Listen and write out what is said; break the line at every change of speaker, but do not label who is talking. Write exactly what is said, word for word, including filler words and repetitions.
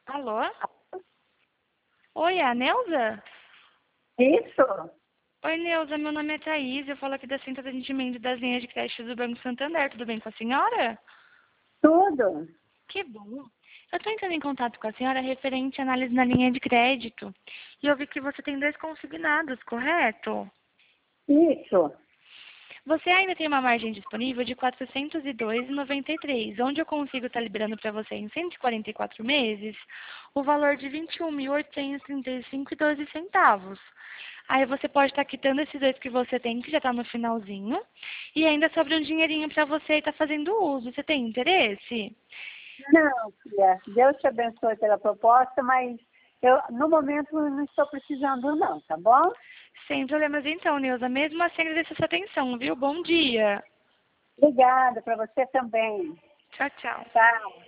Alô? Oi, é a Neuza?
Isso?
Oi, Neuza, meu nome é Thaís, eu falo aqui da Centro de Atendimento das Linhas de Crédito do Banco Santander. Tudo bem com a senhora?
Tudo?
Que bom. Eu estou entrando em contato com a senhora referente à análise na linha de crédito. E eu vi que você tem dois consignados, correto?
Isso.
Você ainda tem uma margem disponível de quatrocentos e dois reais e noventa e três centavos, onde eu consigo estar liberando para você em cento e quarenta e quatro meses o valor de vinte e um mil oitocentos e trinta e cinco reais e doze centavos. Aí você pode estar quitando esses dois que você tem, que já está no finalzinho, e ainda sobra um dinheirinho para você estar fazendo uso. Você tem interesse?
Não, filha. Deus te abençoe pela proposta, mas eu, no momento, não estou precisando não, tá bom?
Sem problemas então, Neuza. Mesmo assim, agradeço a sua atenção, viu? Bom dia.
Obrigada para você também.
Tchau, tchau.
Tchau.